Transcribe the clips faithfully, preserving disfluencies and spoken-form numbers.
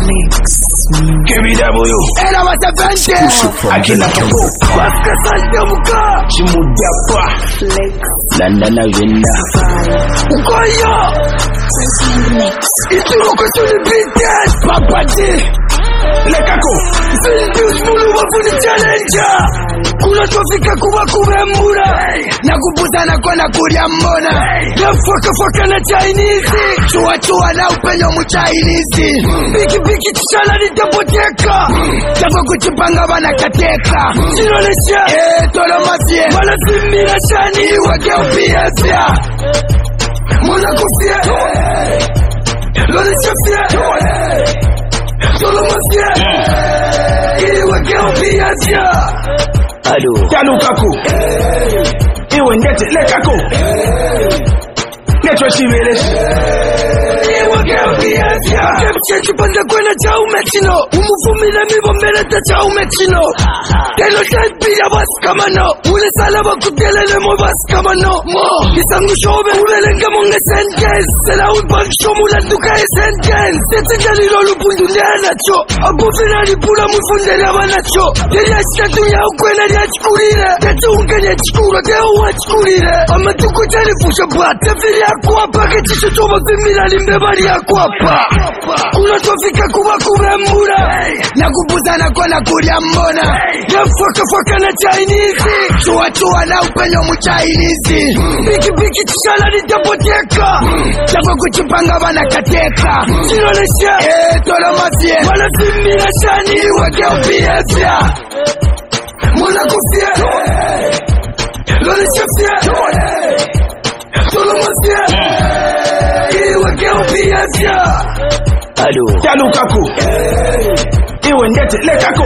K B W Era wasavente Akina Kabo Waska Sante Muka Chimudapa Landana Vinda Ukoyo Ituroko Sulibintes Papati Lekako Zindius Mulu Wafuni Challenger Kuna tofika kuwa kubembura Na kupuzana kwa na kuria mbona Na faka faka na Chinese Chua chua na upenyo mu Chinese Biki biki chishala nitapoteka Chafo kuchipanga wana kateka Chinonesha Eh tolo mafie Wala zimira shani wake upia fia Muna kufia Lonesha fia Tolo mafie Ili wake upia fia Alo Yalukaku Iwe ndete lekako Netwa shiveles Iwe geopiazia Kemchechi panda kwena chaume chino Umufumile mibombele ta chaume chino Telo taipia baskamano Ule salaba kutelele mo baskamano Mo Isangu shobe ulelenga monge sentence Sela uipaksho mula duka e sentence Tete jalilo lupundu ndena cho Abufina lipula mufundele abanacho Teli ashitatu ya ukwena li achikulire Tete unkenya chikura Teo wachikulire Ama tuko chali fusha bata Fili akwapa Kechisho choba vimila limbebali akwapa Kuna tofika kuwa kubembura Na kupuzana kwa na kuria mbona Na faka faka na Chinese Chua chua na upenyo mu Chinese Biki biki chishala nitapoteka Chafo kuchipanga wana kateka Chinonesha Eh tolo mafie Wala zimira shani wake upia fia Muna kufia Lonesha fia Tolo mafie Ili wake upia fia Alo Yalukaku Iwe ndete lekako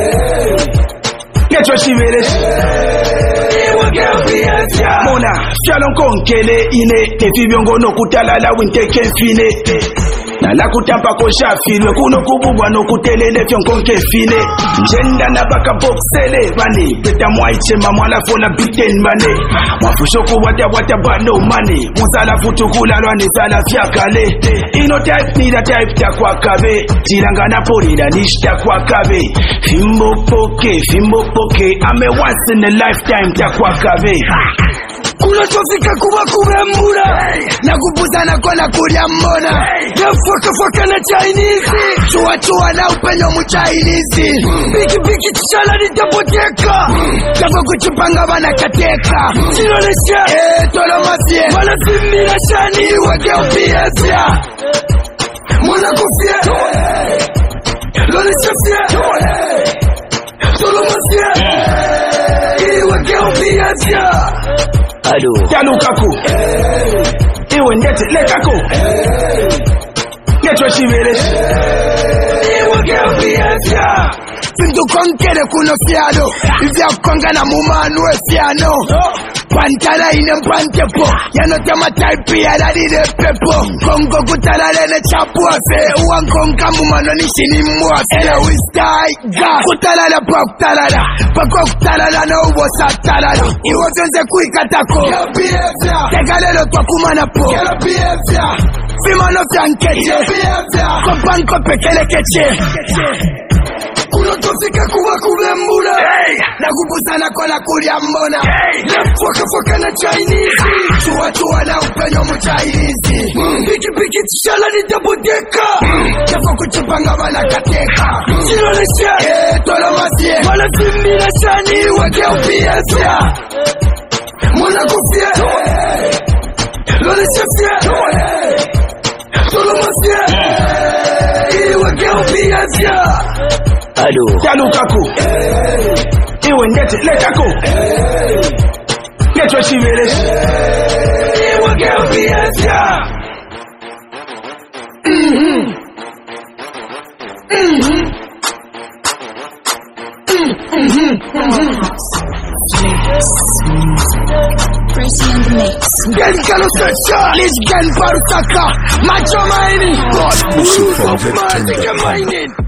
Netwa shiveles Iwe geopiazia Mona Fialon konkele ine Nefibiongo no kutalala winteke fine Nala kutampa kosha filwe Kuno kububwa no kutelele fionkonke fine Njenda na baka boxele Bani Peta mwaiche mamwala fona biten mane Mwafushoku wata wata bano mane Muzala futukula lwani zala fiakale Ino type nida type ta kwa kabe Jirangana porida nishta kwa kabe Fimbo poke, fimbo poke Ame once in a lifetime ta kwa kabe Kuna tofika kuwa kubembura Na kupuzana kwa na kuria mbona Na faka faka na Chinese Chua chua na upenyo mu Chinese Biki biki chishala nitapoteka Chafo kuchipanga wana kateka Chinonesha Eh tolo mafie Wala zimira shani wake upia fia Muna kufia Lonesha fia Tolo mafie Ili wake upia fia Alo Yalukaku Iwe ndete lekako Netwa shiveles Iwe geopiazia Fintu konkere kuno fiado Ivya kongana mumanu e fiano Pantala ine mpantepo Yano tema taipi ya ladide pepo Kongo kutalale ne chapu afe Uwan konga mumano nishini mwafe Ele wistaiga Kutalala pa kutalala Pako kutalala na ubo sa talala Iwo zonze kuikatako Tegalelo twa kumana po Fimano fya nkeche Kompanko pekele keche Kuna tofika kuwa kubembura Na kupuzana kwa na kuria mbona Na faka faka na Chinese Chua chua na upenyo mu Chinese Biki biki chishala nitapoteka Chafo kuchipanga wana kateka Chinonesha Eh tolo mafie Wala zimira shani wake upia fia Muna kufia Lonesha fia Tolo mafie Ili wake upia fia Alo Yalukaku Iwe ndete lekako Netwa shiveles Iwe geopiazia Mhm Mhm Mhm Pressing on the mix. Gen Kalusa Charlie, Gen Parutaka, Macho Mining, God, Bruce of Magic Mining.